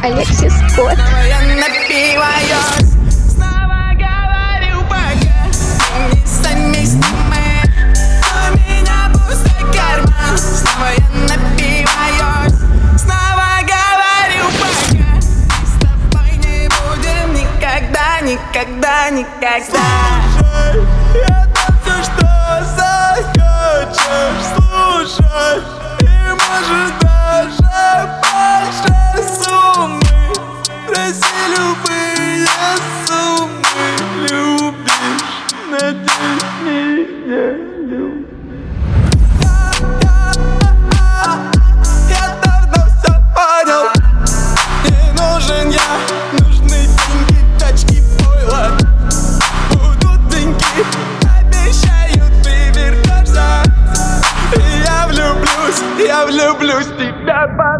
Алексис Скотт. Я напиваюсь, снова говорю пока. Не совместимы, у меня пустой карман. Снова я напиваюсь, снова говорю пока. Мы с тобой не будем никогда, никогда, никогда. Слушай, это все, что захочешь слушать. И можешь даже больше суммы. Проси любые суммы. Любишь, надеюсь, меня любишь. Я давно все понял. Не нужен я, нужны деньги, тачки, пойло. Будут деньги, обещаю, ты вернешься. И я влюблюсь в тебя.